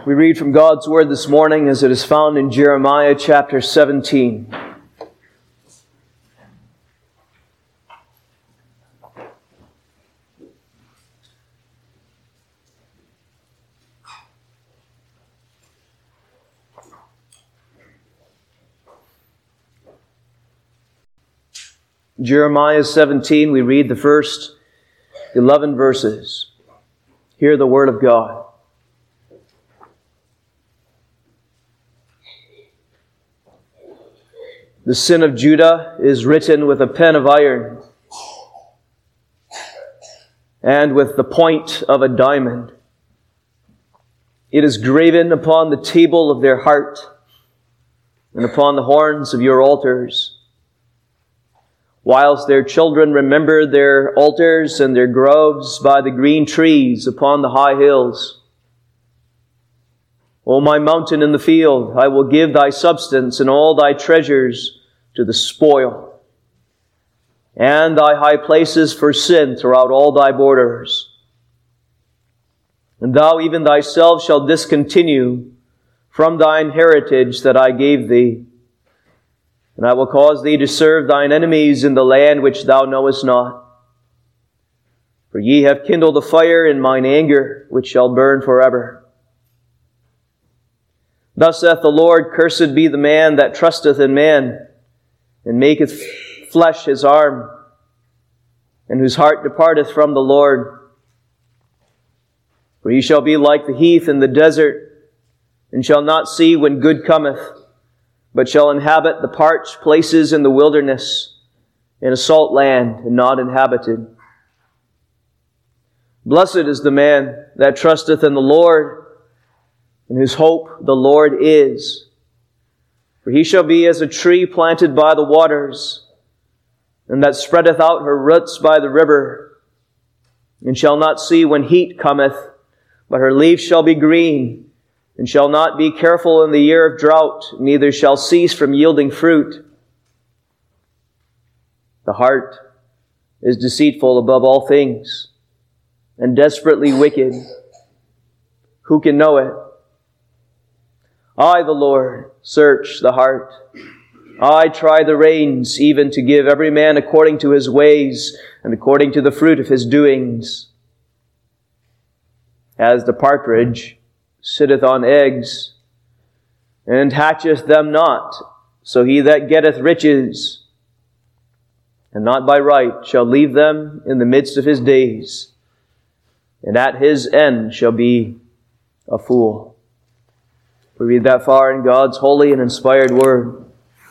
We read from God's Word this morning as it is found in Jeremiah chapter 17. Jeremiah 17, we read the first 11 verses. Hear the Word of God. The sin of Judah is written with a pen of iron and with the point of a diamond. It is graven upon the table of their heart and upon the horns of your altars. Whilst their children remember their altars and their groves by the green trees upon the high hills. O my mountain in the field, I will give thy substance and all thy treasures to the spoil, and thy high places for sin throughout all thy borders. And thou even thyself shalt discontinue from thine heritage that I gave thee. And I will cause thee to serve thine enemies in the land which thou knowest not. For ye have kindled a fire in mine anger, which shall burn forever. Thus saith the Lord, cursed be the man that trusteth in man, and maketh flesh his arm, and whose heart departeth from the Lord. For he shall be like the heath in the desert, and shall not see when good cometh, but shall inhabit the parched places in the wilderness, in a salt land and not inhabited. Blessed is the man that trusteth in the Lord, in whose hope the Lord is. For he shall be as a tree planted by the waters, and that spreadeth out her roots by the river, and shall not see when heat cometh, but her leaves shall be green, and shall not be careful in the year of drought, neither shall cease from yielding fruit. The heart is deceitful above all things, and desperately wicked. Who can know it? I, the Lord, search the heart. I try the reins, even to give every man according to his ways, and according to the fruit of his doings. As the partridge sitteth on eggs, and hatcheth them not, so he that getteth riches, and not by right, shall leave them in the midst of his days, and at his end shall be a fool. We read that far in God's holy and inspired Word.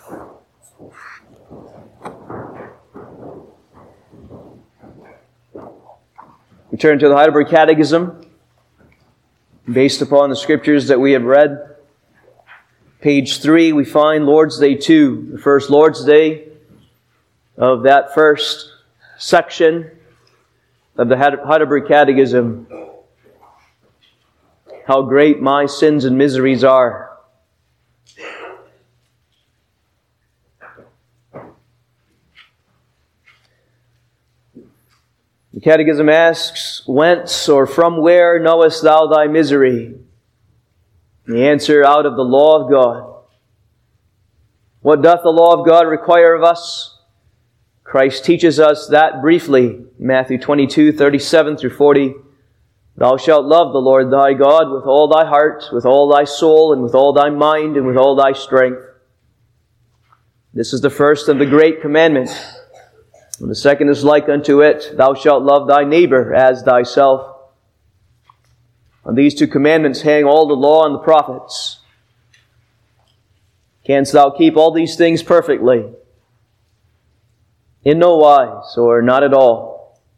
We turn to the Heidelberg Catechism, based upon the Scriptures that we have read. Page 3, we find Lord's Day 2, the first Lord's Day of that first section of the Heidelberg Catechism. How great my sins and miseries are. The Catechism asks, whence or from where knowest thou thy misery? And the answer, out of the law of God. What doth the law of God require of us? Christ teaches us that briefly. Matthew 22, 37 through 40. Thou shalt love the Lord thy God with all thy heart, with all thy soul, and with all thy mind, and with all thy strength. This is the first and the great commandment. And the second is like unto it, thou shalt love thy neighbor as thyself. On these two commandments hang all the law and the prophets. Canst thou keep all these things perfectly? In no wise, or not at all.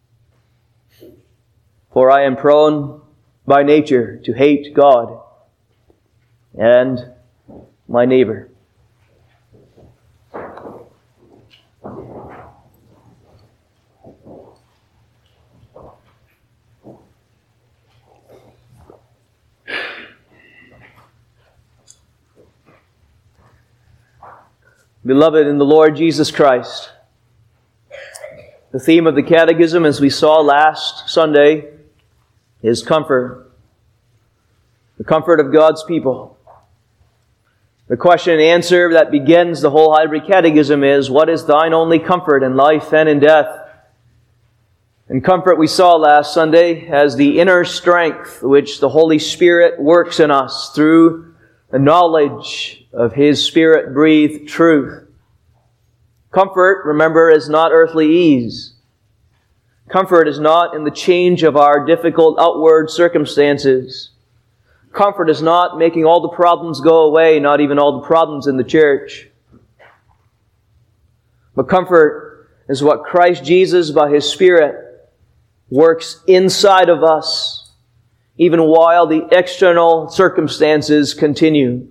For I am prone by nature to hate God and my neighbor. Beloved in the Lord Jesus Christ, the theme of the Catechism, as we saw last Sunday, is comfort. the comfort of God's people. The question and answer that begins the whole Heidelberg Catechism is, what is thine only comfort in life and in death? And comfort we saw last Sunday as the inner strength which the Holy Spirit works in us through the knowledge of His Spirit-breathed truth. Comfort, remember, is not earthly ease. Comfort is not in the change of our difficult outward circumstances. Comfort is not making all the problems go away, not even all the problems in the church. But comfort is what Christ Jesus, by His Spirit, works inside of us, even while the external circumstances continue.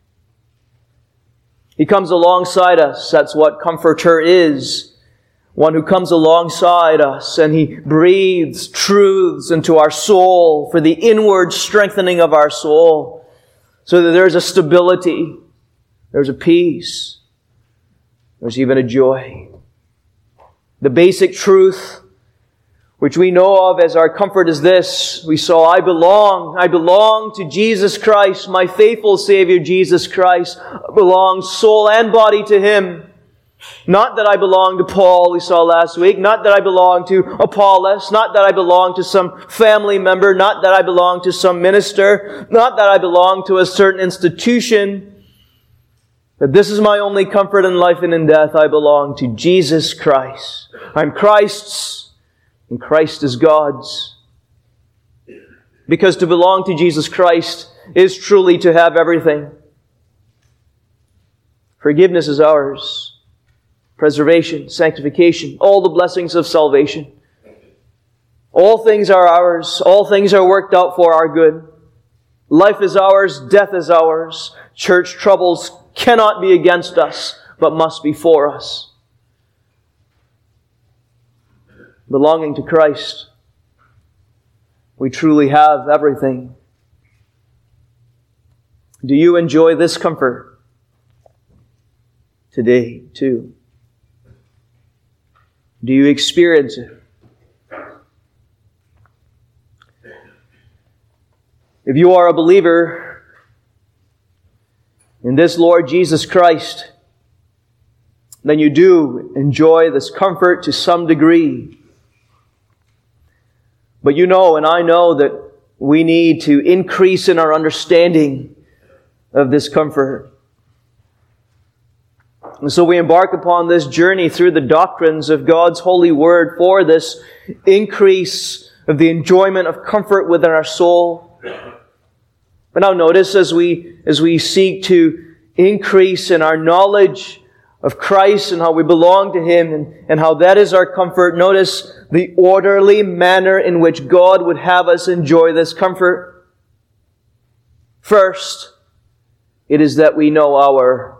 He comes alongside us. That's what comforter is. One who comes alongside us and He breathes truths into our soul for the inward strengthening of our soul, so that there's a stability, there's a peace, there's even a joy. The basic truth which we know of as our comfort is this. We saw, I belong to Jesus Christ, my faithful Savior Jesus Christ. I belong soul and body to Him. Not that I belong to Paul, we saw last week. Not that I belong to Apollos. Not that I belong to some family member. Not that I belong to some minister. Not that I belong to a certain institution. But this is my only comfort in life and in death. I belong to Jesus Christ. I'm Christ's, and Christ is God's. Because to belong to Jesus Christ is truly to have everything. Forgiveness is ours. Preservation, sanctification, all the blessings of salvation. All things are ours. All things are worked out for our good. Life is ours. Death is ours. Church troubles cannot be against us, but must be for us. Belonging to Christ, we truly have everything. Do you enjoy this comfort today too? Do you experience it? If you are a believer in this Lord Jesus Christ, then you do enjoy this comfort to some degree. But you know, and I know, that we need to increase in our understanding of this comfort. And so we embark upon this journey through the doctrines of God's holy word for this increase of the enjoyment of comfort within our soul. But now notice, as we seek to increase in our knowledge of Christ and how we belong to Him and how that is our comfort, notice the orderly manner in which God would have us enjoy this comfort. First, it is that we know our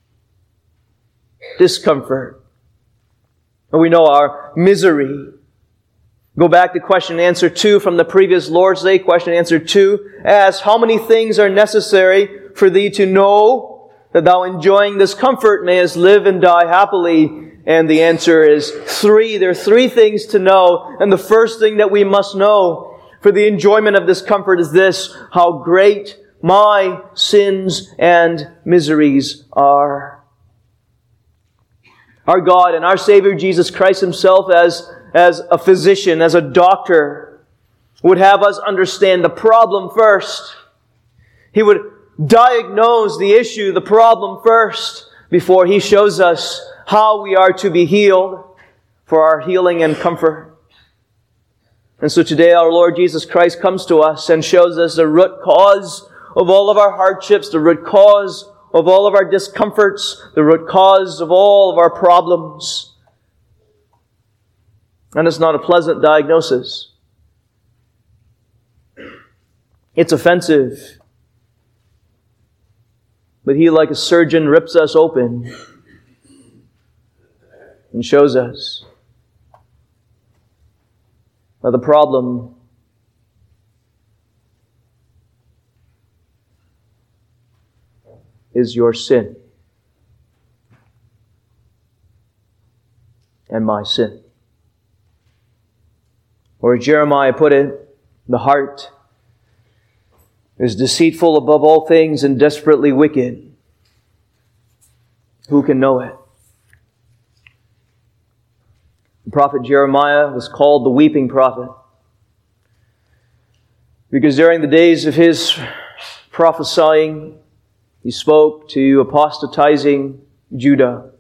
discomfort, and we know our misery. Go back to question and answer 2 from the previous Lord's Day. Question and answer 2 asks, how many things are necessary for thee to know that thou, enjoying this comfort, mayest live and die happily? And the answer is 3. There are 3 things to know. And the first thing that we must know for the enjoyment of this comfort is this: how great my sins and miseries are. Our God and our Savior Jesus Christ Himself, as a physician, as a doctor, would have us understand the problem first. He would diagnose the issue, the problem first, before He shows us how we are to be healed for our healing and comfort. And so today our Lord Jesus Christ comes to us and shows us the root cause of all of our hardships, the root cause of all of our discomforts, the root cause of all of our problems. And it's not a pleasant diagnosis. It's offensive. But He, like a surgeon, rips us open and shows us that the problem is your sin and my sin. Or as Jeremiah put it, the heart is deceitful above all things and desperately wicked. Who can know it? The prophet Jeremiah was called the weeping prophet because during the days of his prophesying, he spoke to apostatizing Judah.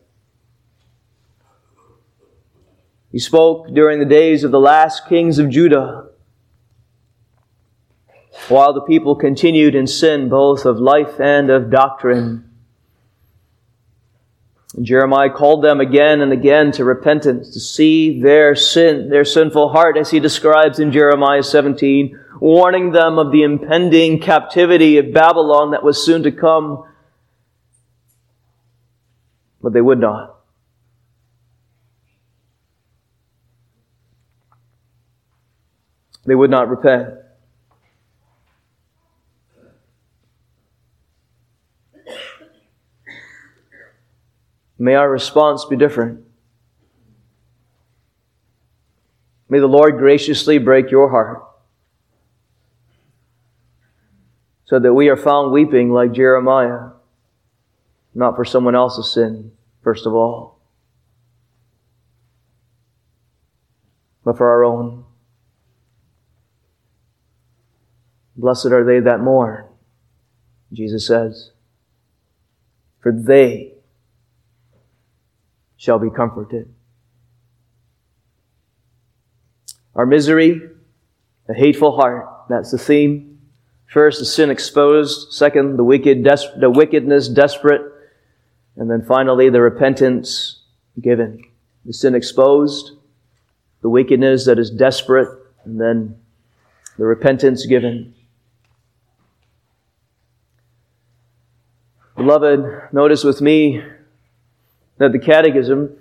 He spoke during the days of the last kings of Judah, while the people continued in sin, both of life and of doctrine. And Jeremiah called them again and again to repentance, to see their sin, their sinful heart, as he describes in Jeremiah 17, warning them of the impending captivity of Babylon that was soon to come. But they would not. They would not repent. May our response be different. May the Lord graciously break your heart so that we are found weeping like Jeremiah, not for someone else's sin, first of all, but for our own. Blessed are they that mourn, Jesus says, for they shall be comforted. Our misery, a hateful heart, that's the theme. First, the sin exposed. Second, the wickedness desperate. And then finally, the repentance given. The sin exposed, the wickedness that is desperate, and then the repentance given. Beloved, notice with me that the Catechism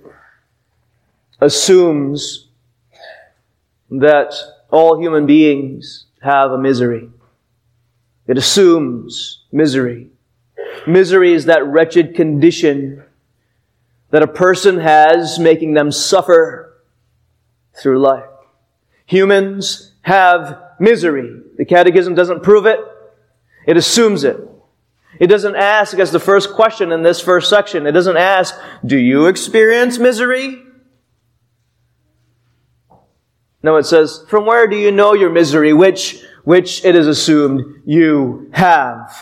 assumes that all human beings have a misery. It assumes misery. Misery is that wretched condition that a person has, making them suffer through life. Humans have misery. The Catechism doesn't prove it. It assumes it. It doesn't ask, as the first question in this first section, it doesn't ask, do you experience misery? No, it says, from where do you know your misery, which it is assumed you have?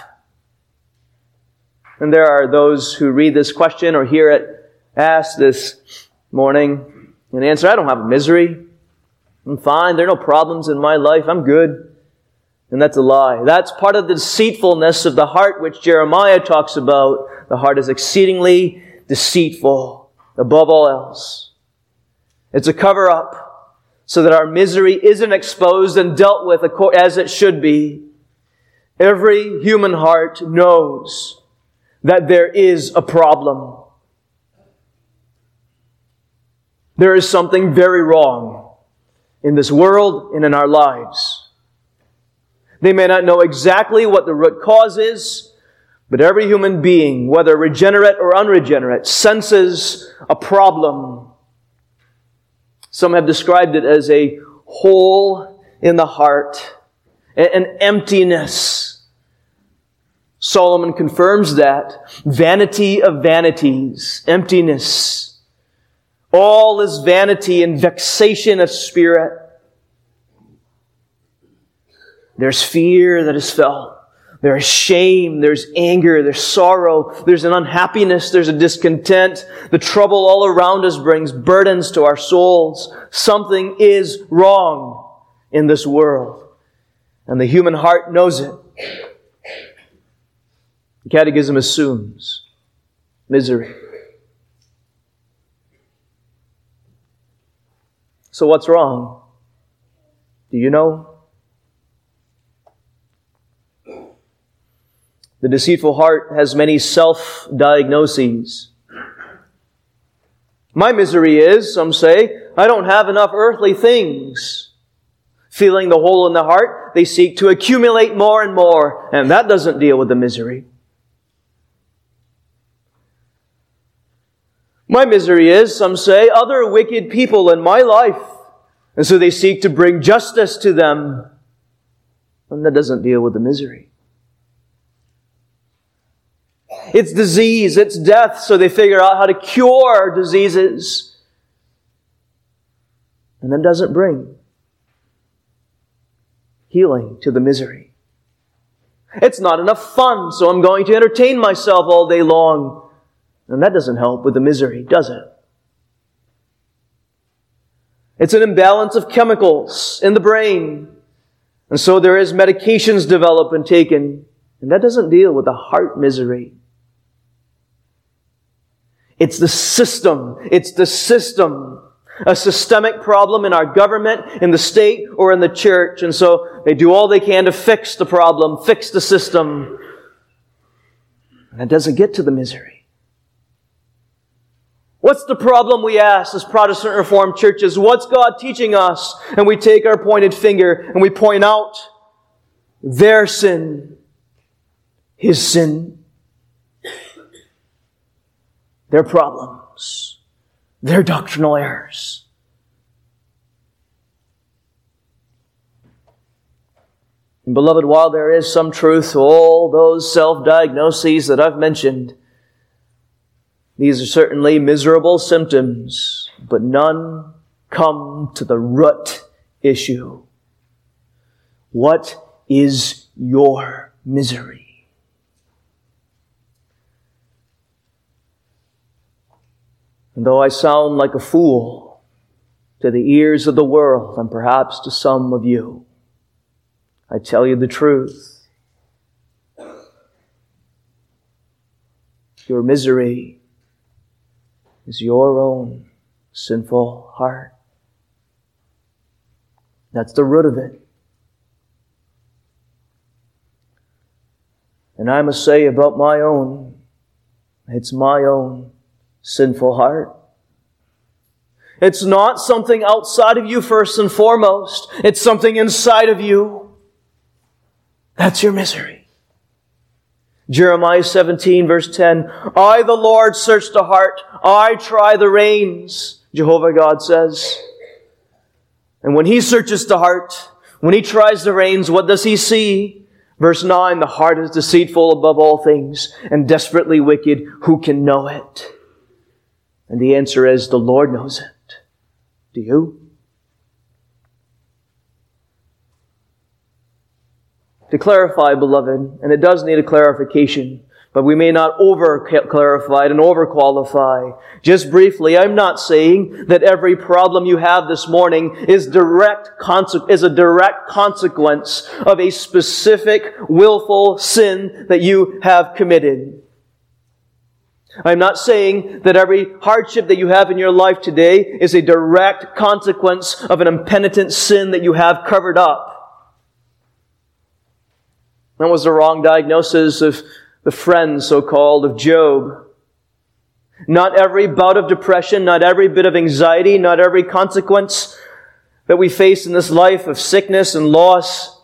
And there are those who read this question or hear it asked this morning and answer, I don't have a misery. I'm fine. There are no problems in my life. I'm good. And that's a lie. That's part of the deceitfulness of the heart which Jeremiah talks about. The heart is exceedingly deceitful above all else. It's a cover-up so that our misery isn't exposed and dealt with as it should be. Every human heart knows that there is a problem. There is something very wrong in this world and in our lives. They may not know exactly what the root cause is, but every human being, whether regenerate or unregenerate, senses a problem. Some have described it as a hole in the heart, an emptiness. Solomon confirms that. Vanity of vanities, emptiness. All is vanity and vexation of spirit. There's fear that is felt. There is shame. There's anger. There's sorrow. There's an unhappiness. There's a discontent. The trouble all around us brings burdens to our souls. Something is wrong in this world. And the human heart knows it. The Catechism assumes misery. So what's wrong? Do you know? The deceitful heart has many self-diagnoses. My misery is, some say, I don't have enough earthly things. Feeling the hole in the heart, they seek to accumulate more and more, and that doesn't deal with the misery. My misery is, some say, other wicked people in my life, and so they seek to bring justice to them, and that doesn't deal with the misery. it's disease, it's death, so they figure out how to cure diseases. And that doesn't bring healing to the misery. It's not enough fun, so I'm going to entertain myself all day long. And that doesn't help with the misery, does it? It's an imbalance of chemicals in the brain. And so there is medications developed and taken. And that doesn't deal with the heart misery. It's the system. It's the system. A systemic problem in our government, in the state, or in the church. And so they do all they can to fix the problem, fix the system. And it doesn't get to the misery. What's the problem, we ask, as Protestant Reformed churches? What's God teaching us? And we take our pointed finger and we point out their sin, His sin, their problems, their doctrinal errors. And beloved, while there is some truth to all those self-diagnoses that I've mentioned, these are certainly miserable symptoms, but none come to the root issue. What is your misery? And though I sound like a fool to the ears of the world, and perhaps to some of you, I tell you the truth. Your misery is your own sinful heart. That's the root of it. And I must say about my own, it's my own sinful heart. It's not something outside of you first and foremost. It's something inside of you. That's your misery. Jeremiah 17 verse 10, I, the Lord, search the heart. I try the reins, Jehovah God says. And when He searches the heart, when He tries the reins, what does He see? Verse 9, the heart is deceitful above all things and desperately wicked. Who can know it? And the answer is, the Lord knows it. Do you? To clarify, beloved, and it does need a clarification, but we may not over-clarify it and over-qualify. Just briefly, I'm not saying that every problem you have this morning is a direct consequence of a specific willful sin that you have committed. I'm not saying that every hardship that you have in your life today is a direct consequence of an impenitent sin that you have covered up. That was the wrong diagnosis of the friend, so-called, of Job. Not every bout of depression, not every bit of anxiety, not every consequence that we face in this life of sickness and loss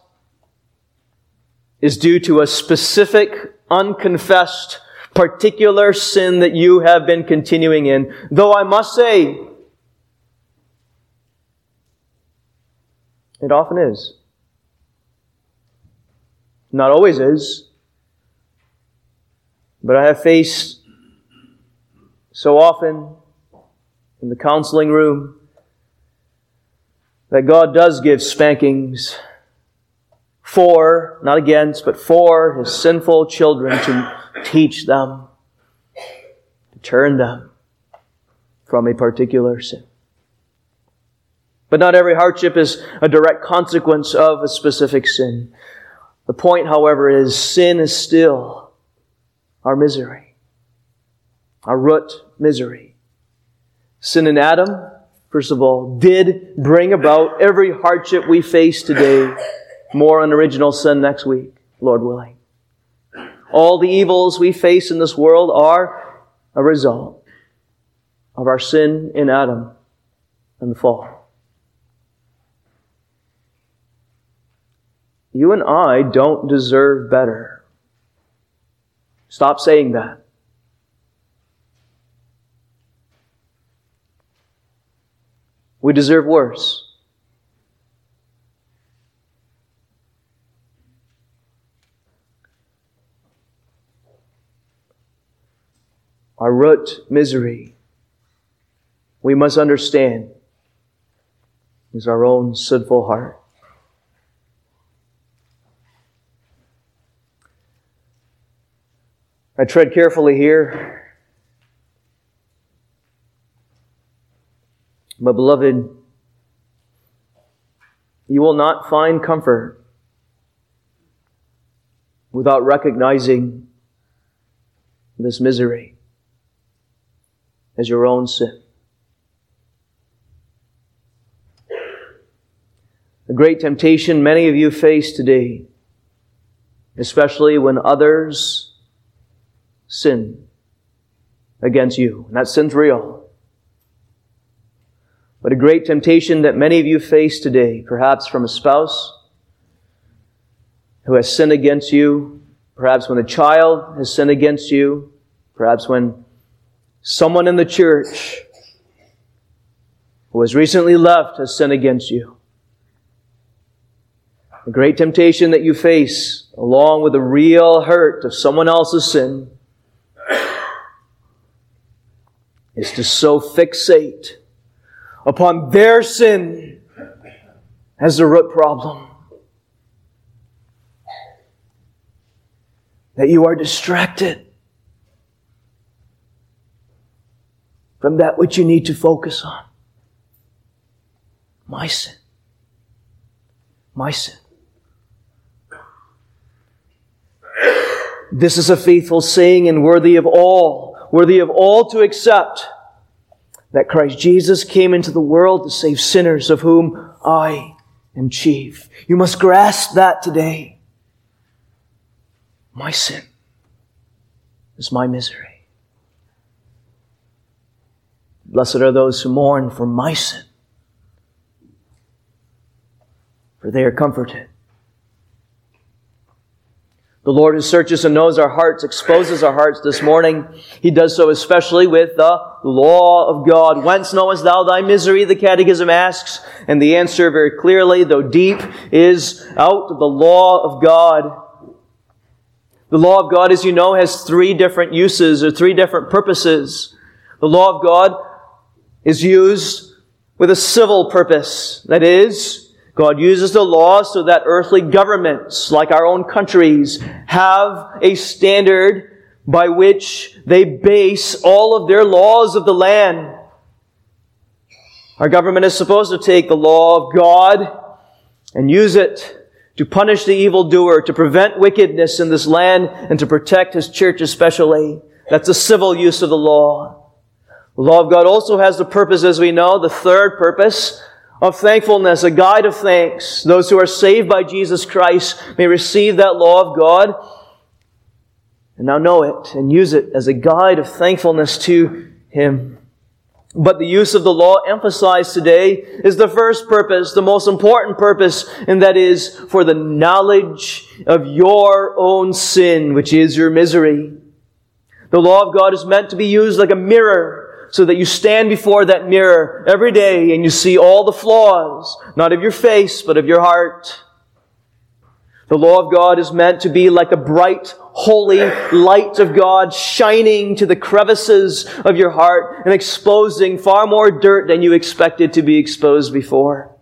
is due to a specific, unconfessed, particular sin that you have been continuing in. Though I must say, it often is. Not always is. But I have faced so often in the counseling room that God does give spankings for, not against, but for His sinful children to teach them, to turn them from a particular sin. But not every hardship is a direct consequence of a specific sin. The point, however, is sin is still our misery, our root misery. Sin in Adam, first of all, did bring about every hardship we face today. More on original sin next week, Lord willing. All the evils we face in this world are a result of our sin in Adam and the fall. You and I don't deserve better. Stop saying that. We deserve worse. our root misery, we must understand, is our own sinful heart. I tread carefully here. My beloved, you will not find comfort without recognizing this misery as your own sin. The great temptation many of you face today, especially when others sin against you. And that sin's real. But a great temptation that many of you face today, perhaps from a spouse who has sinned against you, perhaps when a child has sinned against you, perhaps when someone in the church who has recently left has sinned against you. The great temptation that you face, along with the real hurt of someone else's sin, is to so fixate upon their sin as the root problem that you are distracted from that which you need to focus on. My sin. My sin. This is a faithful saying and worthy of all to accept, that Christ Jesus came into the world to save sinners, of whom I am chief. You must grasp that today. My sin is my misery. Blessed are those who mourn for my sin, for they are comforted. The Lord who searches and knows our hearts, exposes our hearts this morning. He does so especially with the law of God. Whence knowest thou thy misery? The Catechism asks. And the answer very clearly, though deep, is out of the law of God. The law of God, as you know, has three different uses or three different purposes. The law of God is used with a civil purpose. That is, God uses the law so that earthly governments, like our own countries, have a standard by which they base all of their laws of the land. Our government is supposed to take the law of God and use it to punish the evildoer, to prevent wickedness in this land, and to protect His church especially. That's the civil use of the law. The law of God also has the purpose, as we know, the third purpose, of thankfulness, a guide of thanks. Those who are saved by Jesus Christ may receive that law of God and now know it and use it as a guide of thankfulness to Him. But the use of the law emphasized today is the first purpose, the most important purpose, and that is for the knowledge of your own sin, which is your misery. The law of God is meant to be used like a mirror, so that you stand before that mirror every day and you see all the flaws, not of your face, but of your heart. The law of God is meant to be like a bright, holy light of God shining to the crevices of your heart and exposing far more dirt than you expected to be exposed before.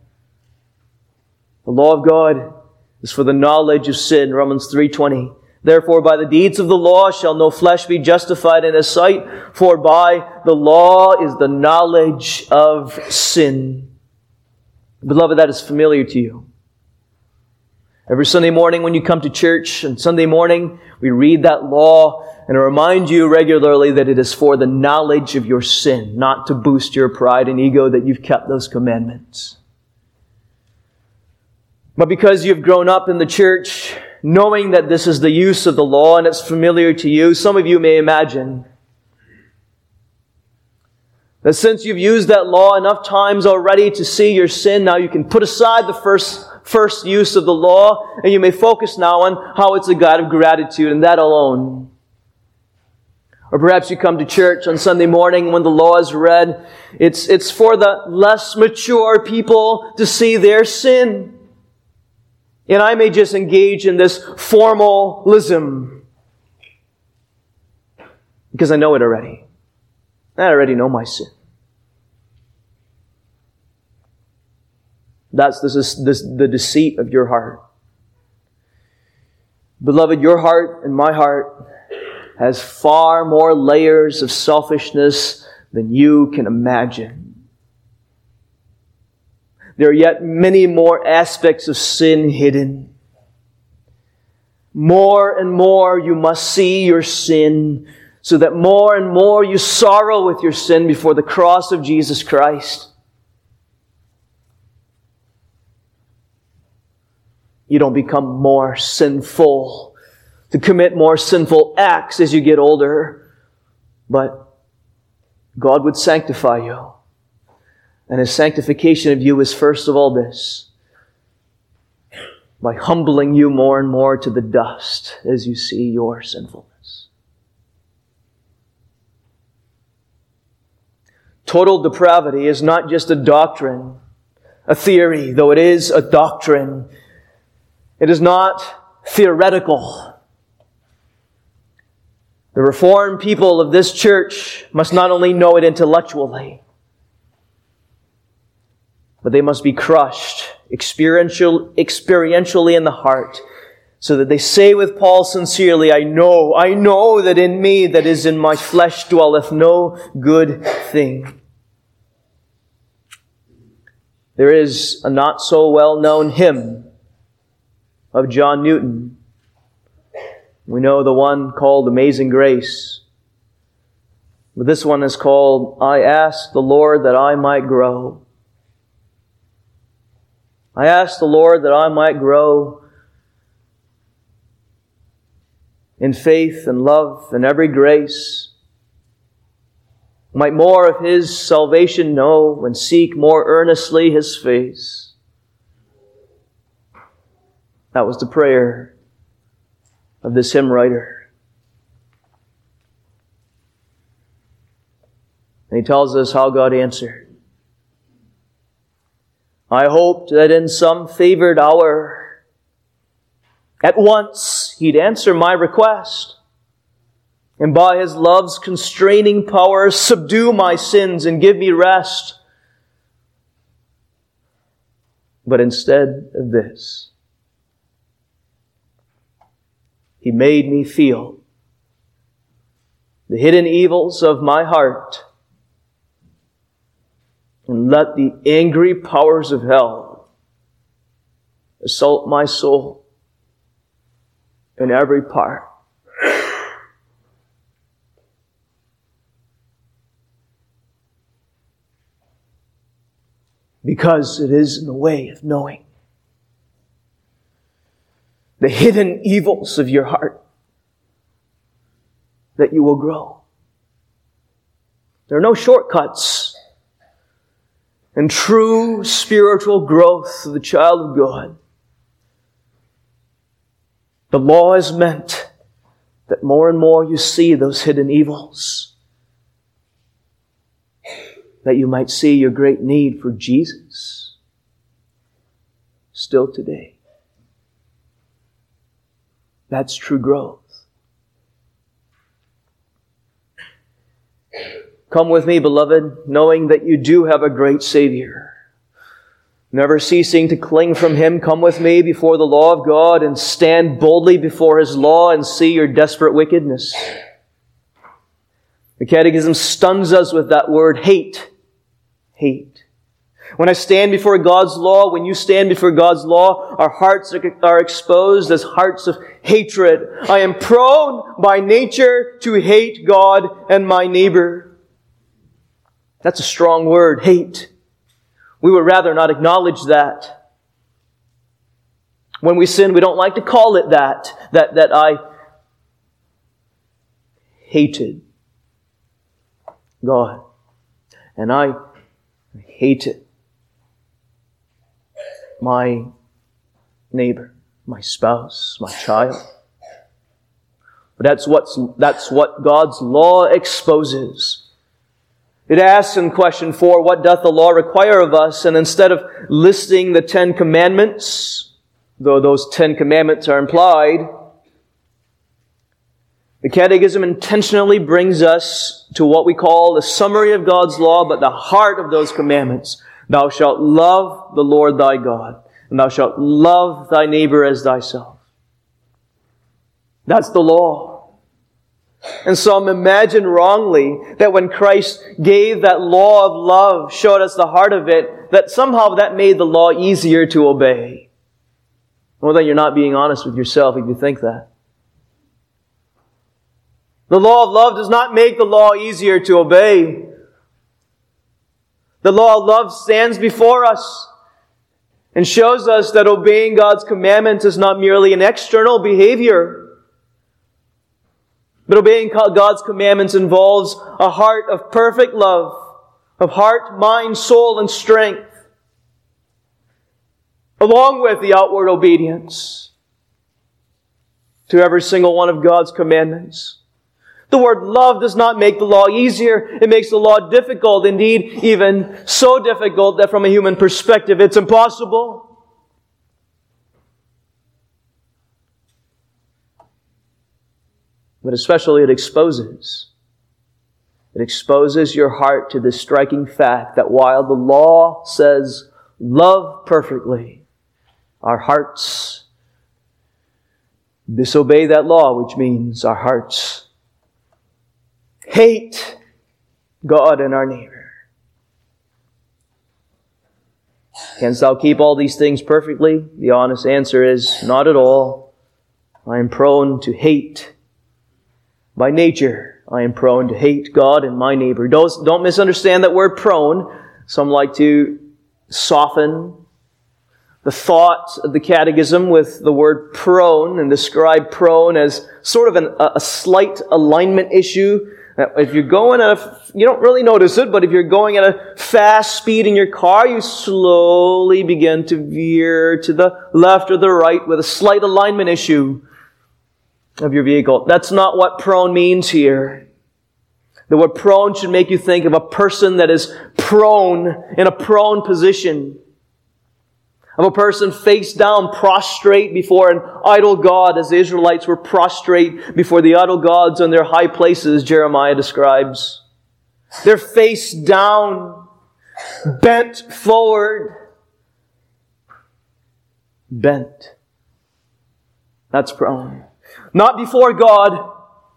The law of God is for the knowledge of sin, Romans 3:20. Therefore, by the deeds of the law shall no flesh be justified in His sight, for by the law is the knowledge of sin. Beloved, that is familiar to you. Every Sunday morning when you come to church, and Sunday morning we read that law, and I remind you regularly that it is for the knowledge of your sin, not to boost your pride and ego that you've kept those commandments. But because you've grown up in the church, knowing that this is the use of the law and it's familiar to you, some of you may imagine that since you've used that law enough times already to see your sin, now you can put aside the first use of the law, and you may focus now on how it's a God of gratitude and that alone. Or perhaps you come to church on Sunday morning when the law is read. It's for the less mature people to see their sin. And I may just engage in this formalism. Because I know it already. I already know my sin. That's the deceit of your heart. Beloved, your heart and my heart has far more layers of selfishness than you can imagine. There are yet many more aspects of sin hidden. More and more you must see your sin, so that more and more you sorrow with your sin before the cross of Jesus Christ. You don't become more sinful, to commit more sinful acts as you get older, but God would sanctify you. And His sanctification of you is first of all this: by humbling you more and more to the dust as you see your sinfulness. Total depravity is not just a doctrine, a theory, though it is a doctrine. It is not theoretical. The Reformed people of this church must not only know it intellectually, but they must be crushed experientially in the heart, so that they say with Paul sincerely, I know that in me, that is in my flesh, dwelleth no good thing. There is a not so well-known hymn of John Newton. We know the one called Amazing Grace. But this one is called, I asked the Lord that I might grow. I asked the Lord that I might grow in faith and love and every grace, might more of His salvation know and seek more earnestly His face. That was the prayer of this hymn writer. And he tells us how God answered. I hoped that in some favored hour, at once He'd answer my request, and by His love's constraining power subdue my sins and give me rest. But instead of this, He made me feel the hidden evils of my heart, and let the angry powers of hell assault my soul in every part. Because it is in the way of knowing the hidden evils of your heart that you will grow. There are no shortcuts in true spiritual growth of the child of God. The law is meant that more and more you see those hidden evils, that you might see your great need for Jesus still today. That's true growth. Come with me, beloved, knowing that you do have a great Savior. Never ceasing to cling from Him, come with me before the law of God and stand boldly before His law and see your desperate wickedness. The Catechism stuns us with that word, hate. Hate. When I stand before God's law, when you stand before God's law, our hearts are exposed as hearts of hatred. I am prone by nature to hate God and my neighbor. That's a strong word, hate. We would rather not acknowledge that. When we sin, we don't like to call it that I hated God. And I hated my neighbor, my spouse, my child. But that's what God's law exposes. It asks in question 4, what doth the law require of us? And instead of listing the 10 commandments, though those 10 commandments are implied, The Catechism intentionally brings us to what we call the summary of God's law, but the heart of those commandments. Thou shalt love the Lord thy God, and thou shalt love thy neighbor as thyself. That's the law. And some imagine wrongly that when Christ gave that law of love, showed us the heart of it, that somehow that made the law easier to obey. Well, then you're not being honest with yourself if you think that. The law of love does not make the law easier to obey. The law of love stands before us and shows us that obeying God's commandments is not merely an external behavior, but obeying God's commandments involves a heart of perfect love, of heart, mind, soul, and strength, along with the outward obedience to every single one of God's commandments. The word love does not make the law easier. It makes the law difficult. Indeed, even so difficult that from a human perspective, it's impossible. But especially it exposes your heart to the striking fact that while the law says love perfectly, our hearts disobey that law, which means our hearts hate God and our neighbor. Canst thou keep all these things perfectly? The honest answer is, not at all. I am prone to hate. By nature, I am prone to hate God and my neighbor. Don't misunderstand that word prone. Some like to soften the thought of the Catechism with the word prone and describe prone as sort of a slight alignment issue. If you're going you don't really notice it, but if you're going at a fast speed in your car, you slowly begin to veer to the left or the right with a slight alignment issue of your vehicle. That's not what prone means here. The word prone should make you think of a person that is prone, in a prone position. Of a person face down, prostrate before an idol god, as the Israelites were prostrate before the idol gods on their high places, Jeremiah describes. They're face down, bent forward. Bent. That's prone. Not before God,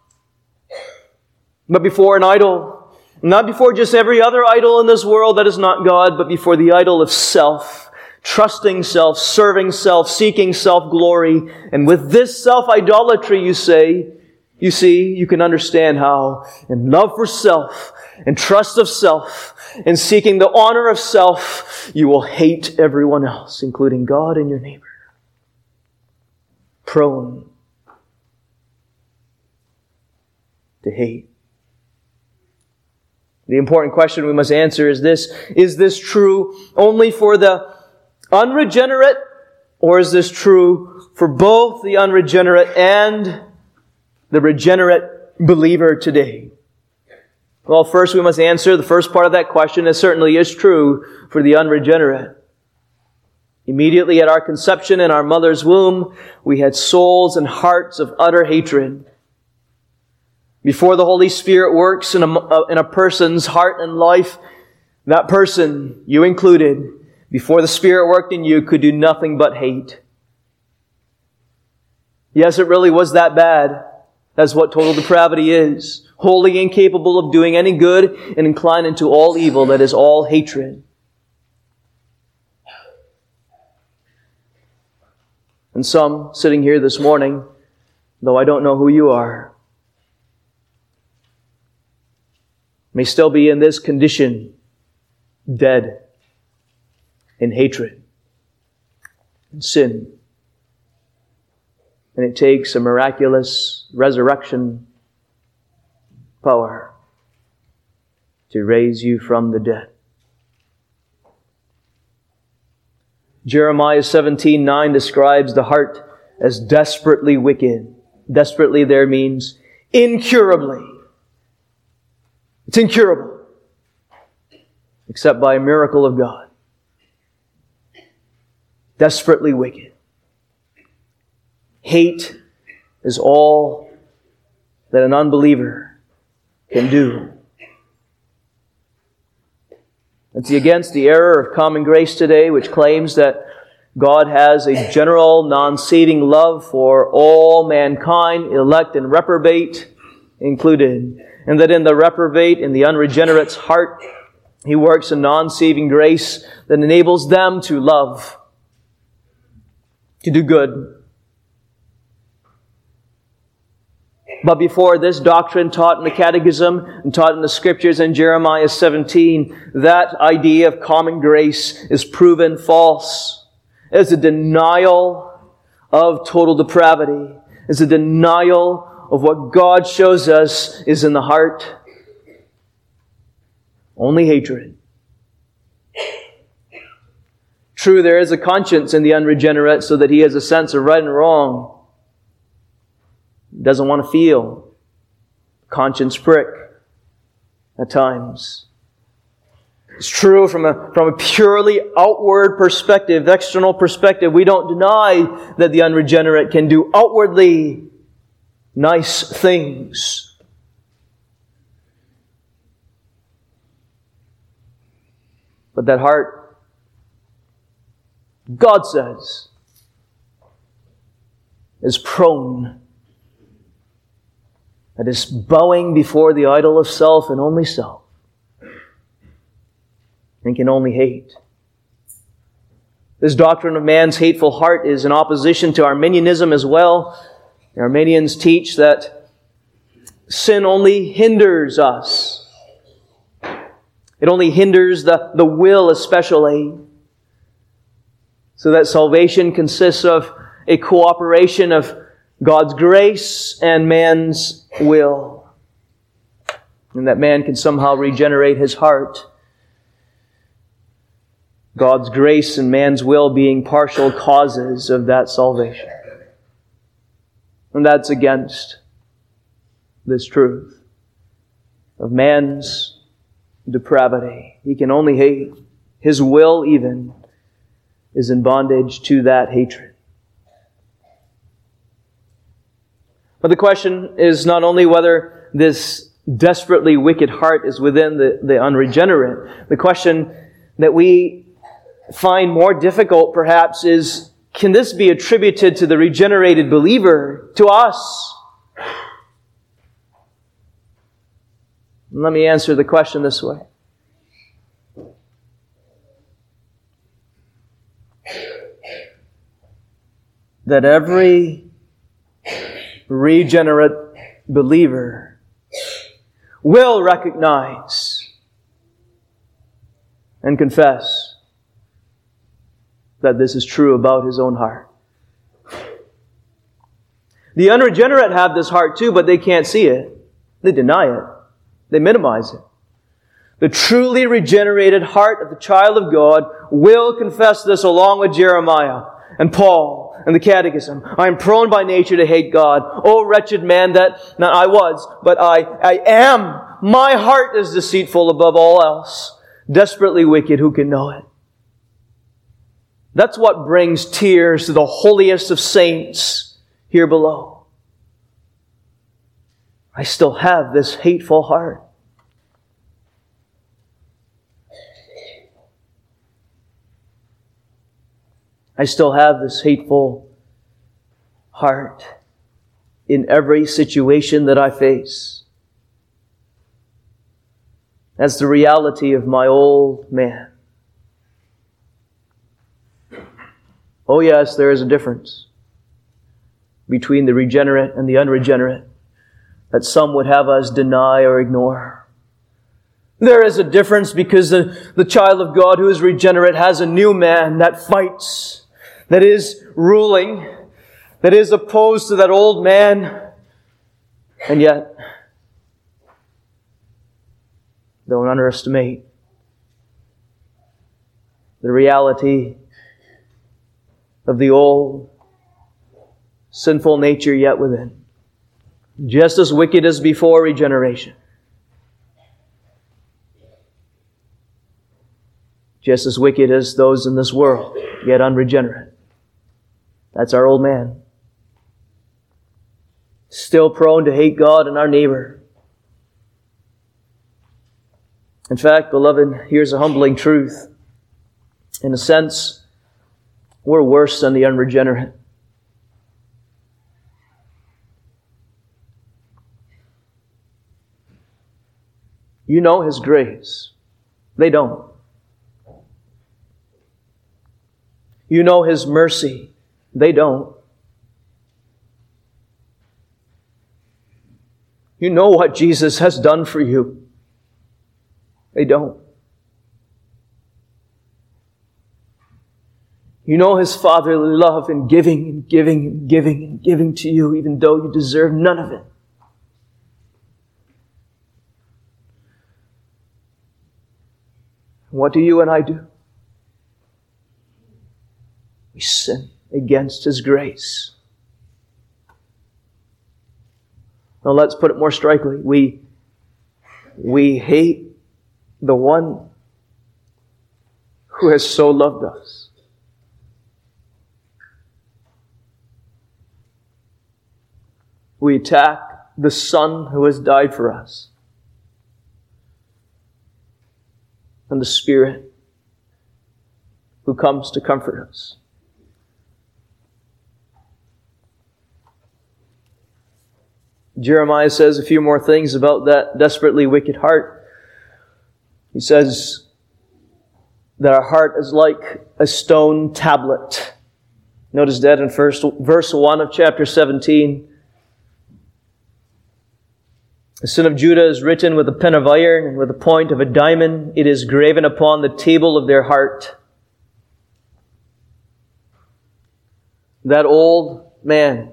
but before an idol. Not before just every other idol in this world that is not God, but before the idol of self. Trusting self, serving self, seeking self-glory. And with this self-idolatry, you see, you can understand how in love for self, and trust of self, and seeking the honor of self, you will hate everyone else, including God and your neighbor. Prone to hate. The important question we must answer is this: is this true only for the unregenerate, or is this true for both the unregenerate and the regenerate believer today? Well, first we must answer the first part of that question. It certainly is true for the unregenerate. Immediately at our conception in our mother's womb, we had souls and hearts of utter hatred. Before the Holy Spirit works in a person's heart and life, that person, you included, before the Spirit worked in you, could do nothing but hate. Yes, it really was that bad. That's what total depravity is. Wholly incapable of doing any good and inclined into all evil, that is all hatred. And some sitting here this morning, though I don't know who you are, may still be in this condition, dead in hatred and sin. And it takes a miraculous resurrection power to raise you from the dead. Jeremiah 17:9 describes the heart as desperately wicked. Desperately there means incurably. It's incurable, except by a miracle of God. Desperately wicked. Hate is all that an unbeliever can do. It's against the error of common grace today, which claims that God has a general, non-saving love for all mankind, elect and reprobate included, and that in the reprobate, in the unregenerate's heart, He works a non-saving grace that enables them to love, to do good. But before this doctrine taught in the Catechism and taught in the Scriptures in Jeremiah 17, that idea of common grace is proven false. It's a denial of total depravity. It's a denial of what God shows us is in the heart. Only hatred. True, there is a conscience in the unregenerate so that he has a sense of right and wrong. He doesn't want to feel conscience prick at times. It's true from a purely outward perspective, external perspective. We don't deny that the unregenerate can do outwardly nice things. But that heart, God says, is prone. That is bowing before the idol of self and only self. And can only hate. This doctrine of man's hateful heart is in opposition to Arminianism as well. The Arminians teach that sin only hinders us. It only hinders the will especially. So that salvation consists of a cooperation of God's grace and man's will. And that man can somehow regenerate his heart. God's grace and man's will being partial causes of that salvation. And that's against this truth of man's depravity. He can only hate. His will even is in bondage to that hatred. But the question is not only whether this desperately wicked heart is within the unregenerate. The question that we find more difficult perhaps is, can this be attributed to the regenerated believer, to us? Let me answer the question this way. That every regenerate believer will recognize and confess that this is true about his own heart. The unregenerate have this heart too, but they can't see it. They deny it. They minimize it. The truly regenerated heart of the child of God will confess this along with Jeremiah and Paul and the Catechism. I am prone by nature to hate God. Oh, wretched man that not I was, but I am. My heart is deceitful above all else. Desperately wicked, who can know it? That's what brings tears to the holiest of saints here below. I still have this hateful heart. I still have this hateful heart in every situation that I face. That's the reality of my old man. Oh yes, there is a difference between the regenerate and the unregenerate that some would have us deny or ignore. There is a difference because the child of God who is regenerate has a new man that fights, that is ruling, that is opposed to that old man. And yet, don't underestimate the reality of the old sinful nature yet within. Just as wicked as before regeneration. Just as wicked as those in this world, yet unregenerate. That's our old man. still prone to hate God and our neighbor. In fact, beloved, here's a humbling truth. In a sense, we're worse than the unregenerate. You know His grace. They don't. You know His mercy. They don't. You know what Jesus has done for you. They don't. You know His fatherly love in giving and giving and giving and giving to you, even though you deserve none of it. What do you and I do? We sin against His grace. Now let's put it more strikingly. We hate the one who has so loved us. We attack the Son who has died for us. And the Spirit who comes to comfort us. Jeremiah says a few more things about that desperately wicked heart. He says that our heart is like a stone tablet. Notice that in verse 1 of chapter 17. The sin of Judah is written with a pen of iron and with the point of a diamond. It is graven upon the table of their heart. That old man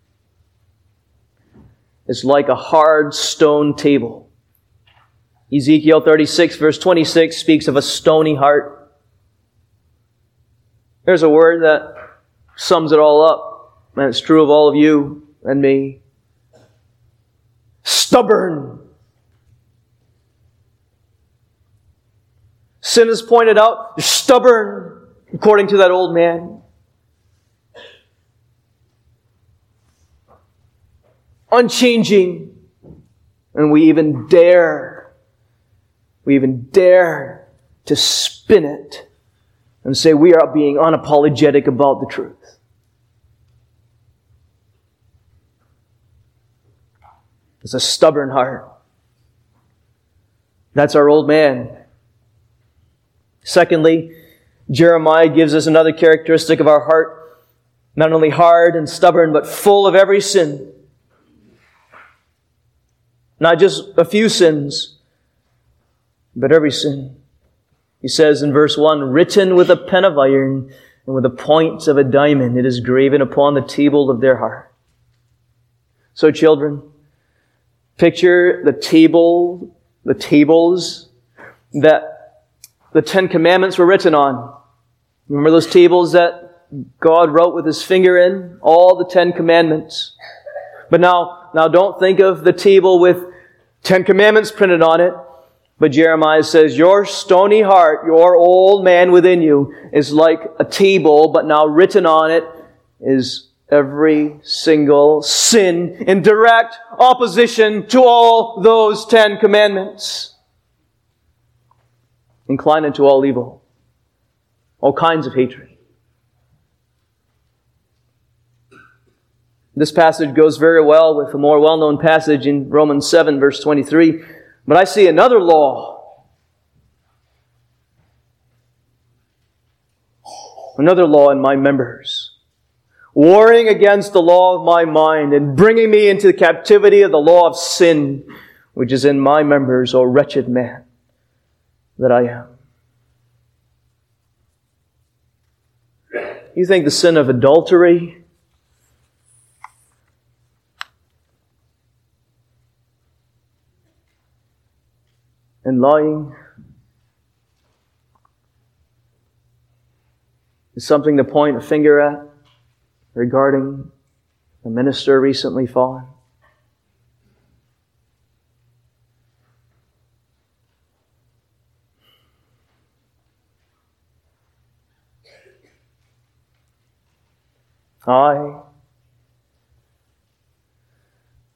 is like a hard stone table. Ezekiel 36 verse 26 speaks of a stony heart. There's a word that sums it all up, and it's true of all of you and me. Stubborn. Sin is pointed out. You're stubborn, according to that old man. Unchanging. And we even dare to spin it and say we are being unapologetic about the truth. It's a stubborn heart. That's our old man. Secondly, Jeremiah gives us another characteristic of our heart. Not only hard and stubborn, but full of every sin. Not just a few sins, but every sin. He says in verse 1, written with a pen of iron and with the points of a diamond, it is graven upon the table of their heart. So children, picture the tables that the Ten Commandments were written on. Remember those tables that God wrote with His finger in? All the 10 Commandments. But now don't think of the table with 10 Commandments printed on it. But Jeremiah says, your stony heart, your old man within you, is like a table, but now written on it is every single sin in direct opposition to all those 10 Commandments. Incline into all evil, all kinds of hatred. This passage goes very well with a more well-known passage in Romans 7, verse 23. But I see another law. Another law in my members, warring against the law of my mind and bringing me into the captivity of the law of sin, which is in my members, O wretched man that I am. You think the sin of adultery and lying is something to point a finger at regarding a minister recently fallen?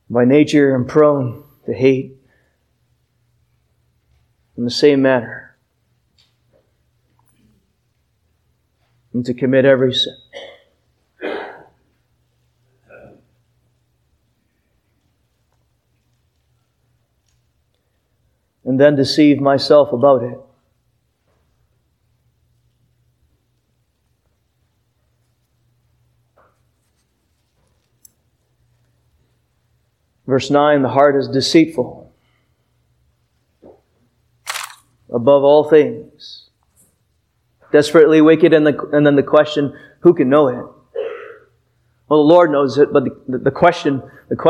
By nature, I'm prone to hate. In the same manner, and to commit every sin. And then deceive myself about it. Verse 9, the heart is deceitful above all things, desperately wicked, and then the question, who can know it? Well, the Lord knows it, but the question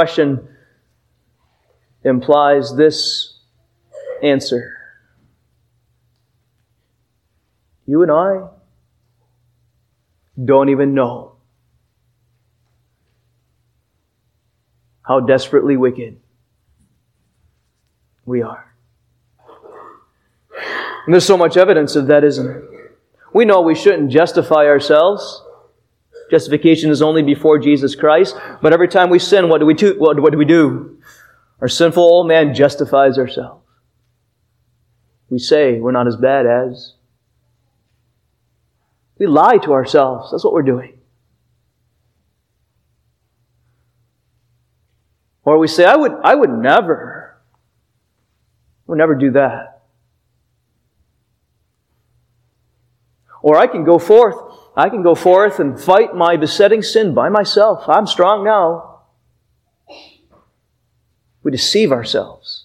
implies this answer. You and I don't even know how desperately wicked we are. And there's so much evidence of that, isn't there? We know we shouldn't justify ourselves. Justification is only before Jesus Christ. But every time we sin, what do we do? Our sinful old man justifies ourselves. We say we're not as bad as. We lie to ourselves. That's what we're doing. Or we say, I would never do that. Or I can go forth and fight my besetting sin by myself. I'm strong now. We deceive ourselves.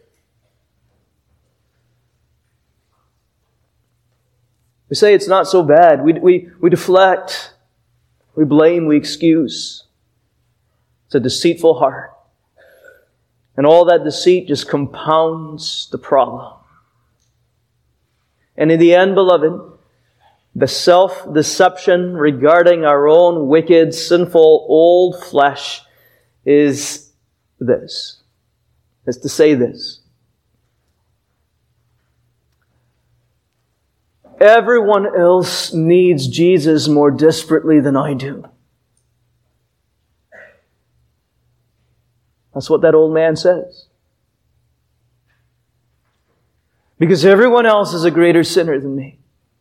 We say it's not so bad. We deflect. We blame. We excuse. It's a deceitful heart. And all that deceit just compounds the problem. And in the end, beloved, the self-deception regarding our own wicked, sinful, old flesh is this. Is to say this. Everyone else needs Jesus more desperately than I do. That's what that old man says. Because everyone else is a greater sinner than me.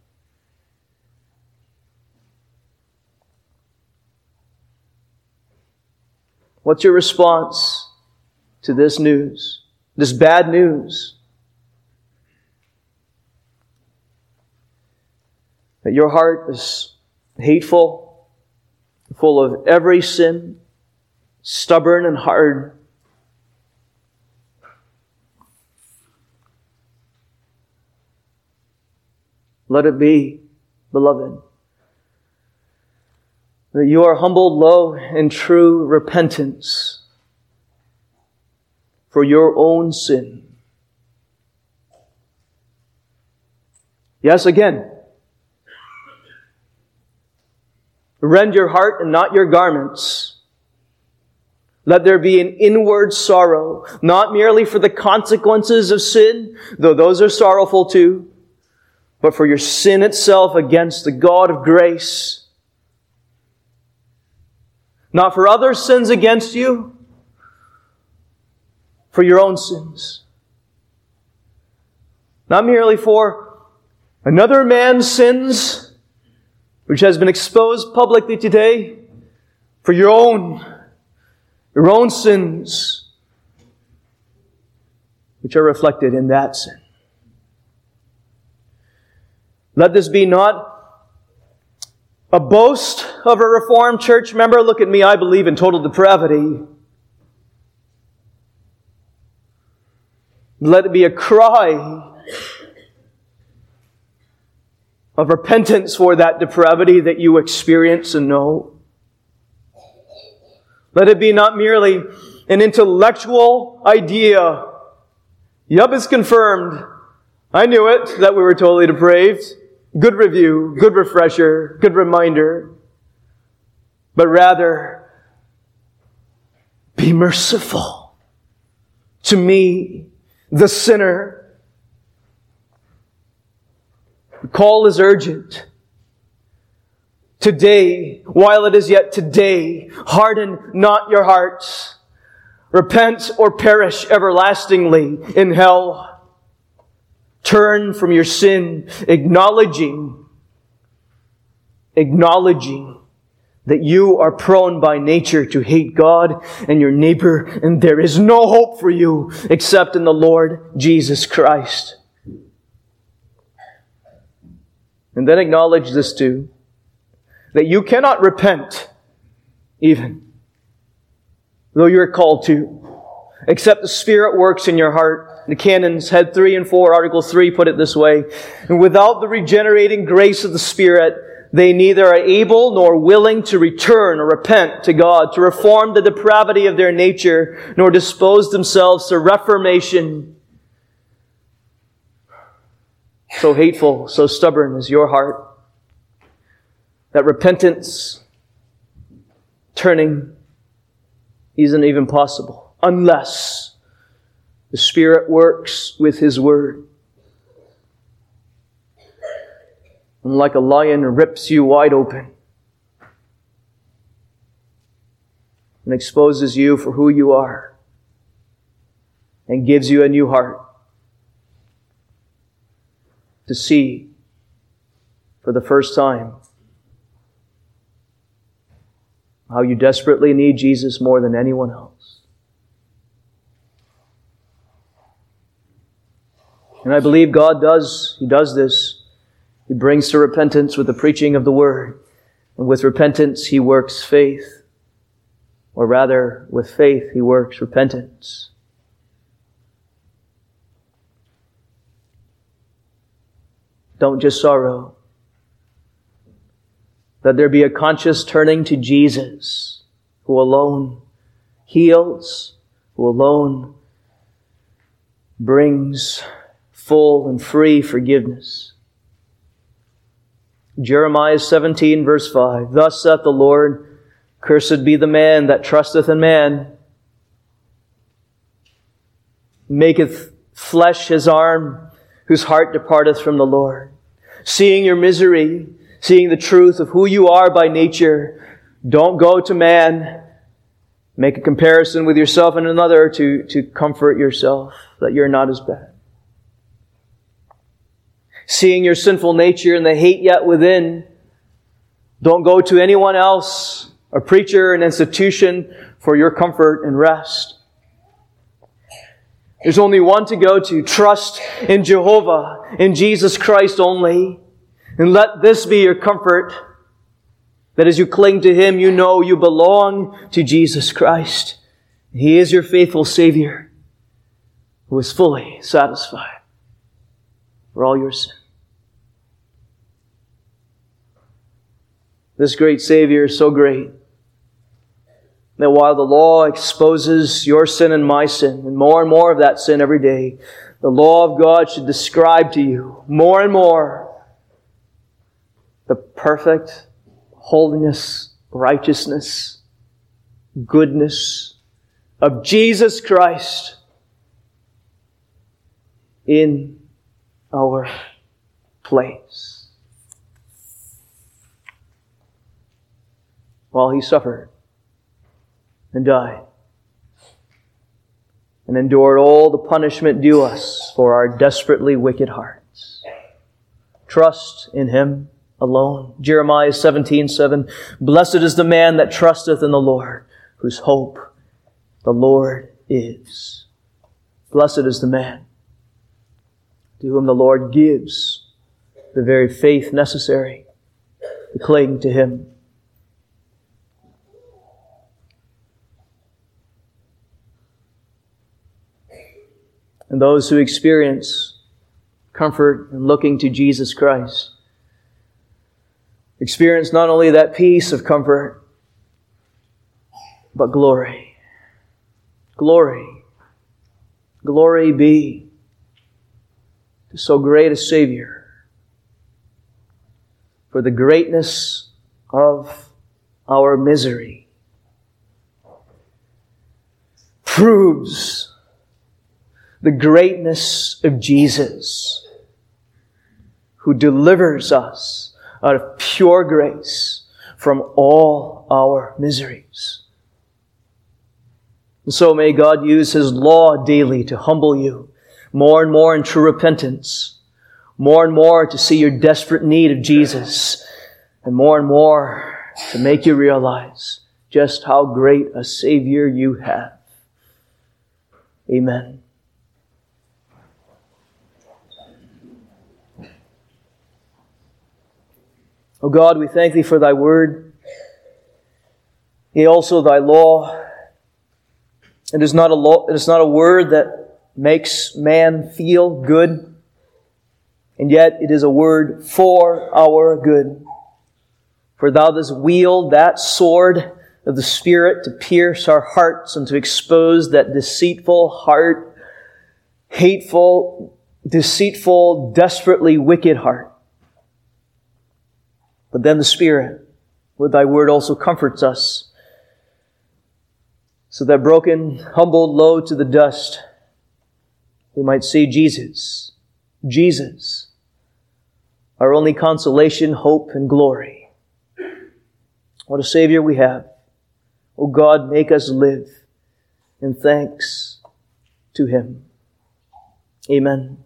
What's your response to this news? This bad news? That your heart is hateful, full of every sin, stubborn and hard. Let it be, beloved, that you are humbled low in true repentance for your own sin. Yes, again, rend your heart and not your garments. Let there be an inward sorrow, not merely for the consequences of sin, though those are sorrowful too, but for your sin itself against the God of grace. Not for others' sins against you, for your own sins. Not merely for another man's sins, which has been exposed publicly today, for your own sins, which are reflected in that sin. Let this be not a boast of a Reformed church member. Look at me, I believe in total depravity. Let it be a cry of repentance for that depravity that you experience and know. Let it be not merely an intellectual idea. Yup, it's confirmed. I knew it, that we were totally depraved. Good review, good refresher, good reminder. But rather, be merciful to me, the sinner. The call is urgent. Today, while it is yet today, harden not your hearts. Repent or perish everlastingly in hell. Turn from your sin, acknowledging that you are prone by nature to hate God and your neighbor, and there is no hope for you except in the Lord Jesus Christ. And then acknowledge this too, that you cannot repent even though you're called to, except the Spirit works in your heart. The canons, head 3 and 4, article 3, put it this way: and without the regenerating grace of the Spirit, they neither are able nor willing to return or repent to God, to reform the depravity of their nature, nor dispose themselves to reformation. So hateful, so stubborn is your heart, that repentance, turning, isn't even possible unless the Spirit works with His Word. And like a lion rips you wide open and exposes you for who you are and gives you a new heart to see for the first time how you desperately need Jesus more than anyone else. And I believe God does. He does this. He brings to repentance with the preaching of the Word. And with repentance, He works faith. Or rather, with faith, He works repentance. Don't just sorrow. Let there be a conscious turning to Jesus, who alone heals, who alone brings full and free forgiveness. Jeremiah 17, verse 5. Thus saith the Lord, cursed be the man that trusteth in man, maketh flesh his arm, whose heart departeth from the Lord. Seeing your misery, seeing the truth of who you are by nature, don't go to man. Make a comparison with yourself and another to comfort yourself that you're not as bad. Seeing your sinful nature and the hate yet within, don't go to anyone else, a preacher, an institution, for your comfort and rest. There's only one to go to. Trust in Jehovah, in Jesus Christ only. And let this be your comfort, that as you cling to Him, you know you belong to Jesus Christ. He is your faithful Savior, who is fully satisfied for all your sin. This great Savior is so great that while the law exposes your sin and my sin, and more of that sin every day, the law of God should describe to you more and more the perfect holiness, righteousness, goodness of Jesus Christ in our place. While He suffered and died and endured all the punishment due us for our desperately wicked hearts. Trust in Him alone. Jeremiah 17:7. Blessed is the man that trusteth in the Lord, whose hope the Lord is. Blessed is the man to whom the Lord gives the very faith necessary to cling to Him. And those who experience comfort in looking to Jesus Christ experience not only that peace of comfort, but glory. Glory. Glory be to so great a Savior, for the greatness of our misery proves the greatness of Jesus, who delivers us out of pure grace from all our miseries. And so may God use His law daily to humble you more and more in true repentance, more and more to see your desperate need of Jesus, and more to make you realize just how great a Savior you have. Amen. O God, we thank Thee for Thy word, yea, also Thy law. It is not a word that makes man feel good, and yet it is a word for our good. For Thou dost wield that sword of the Spirit to pierce our hearts and to expose that deceitful heart, hateful, deceitful, desperately wicked heart. But then the Spirit, with Thy word, also comforts us, so that broken, humbled, low to the dust, we might see Jesus, our only consolation, hope, and glory. What a Savior we have. O God, make us live in thanks to Him. Amen.